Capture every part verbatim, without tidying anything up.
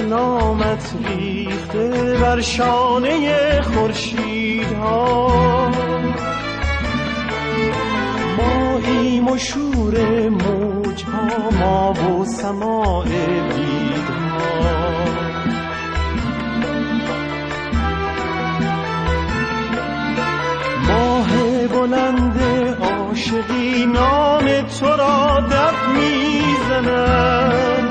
نامت ریخته بر شانه خورشیدها، ماییم و شور موجها، ما و سماع بیدها. ماه بلند عاشقی نام تو را دف میزند،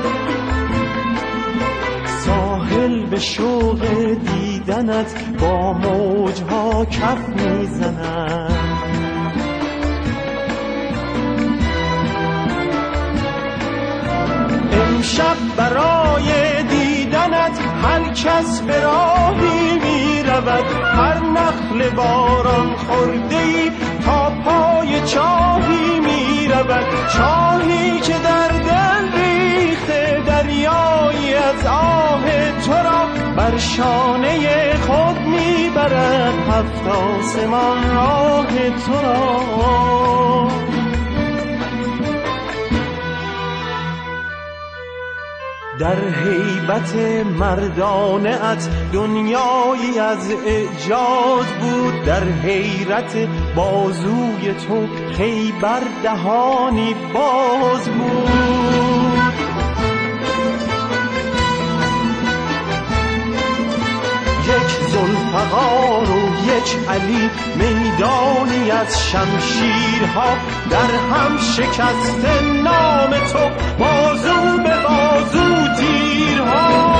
ساحل به شوق دیدنت با موجها کف میزند. امشب برای دیدنت هر کس به راهی می رود، هر نخل باران خورده‌ای تا پای چاهی می رود، چاهی که در دل ریخته دریایی از آه تو را بر شانه خود می برد، هفت آسمان راه تو را. در هیبت مردانه ات دنیایی از اعجاز بود، در حیرت بازوی تو خیبر دهانی باز بود. یک ذوالفقار و یک علی، میدانی از شمشیرها در هم شکسته نام تو، بازو به بازو تیرها.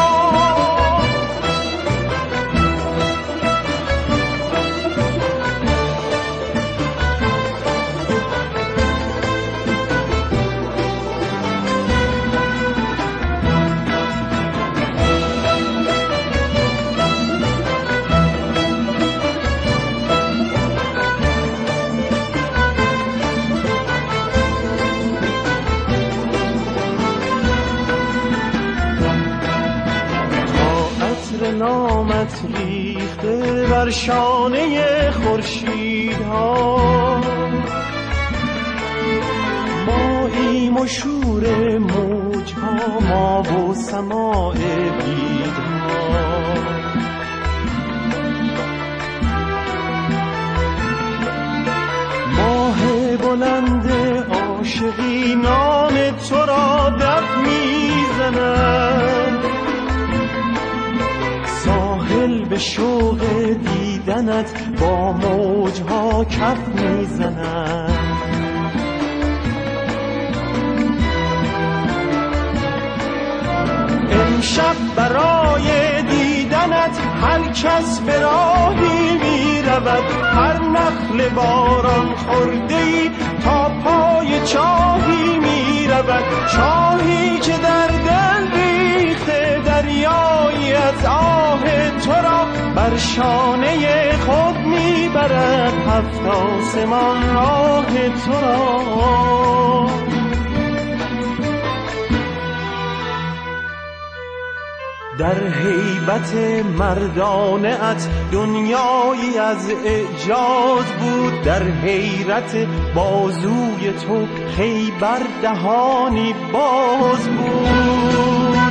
نامت ریخته بر شانه خورشیدها، ماییم و شور موجها، ما و سماع بیدها. ماه بلند عاشقی نام تو را دف میزند، ساحل به شوق دیدنت با موجها کف میزند. امشب برای دیدنت هر کس به راهی می رود، هر نخل باران خورده‌ای تا پای چاهی می رود، چاهی که در دل ریخته دریایی از آه تو را بر شانه خود می برد، هفت آسمان راه تو را. در هیبت مردانه ات دنیایی از اعجاز بود، در حیرت بازوی تو خیبر دهانی باز بود.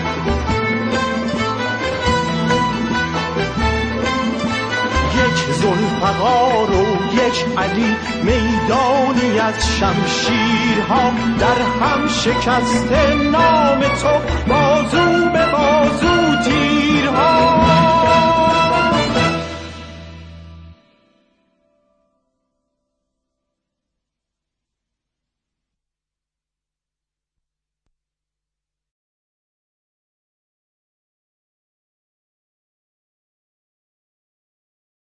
یک ذوالفقار و یک علی، میدانی از شمشیرها در هم شکسته نام تو، بازو به بازو تیرها.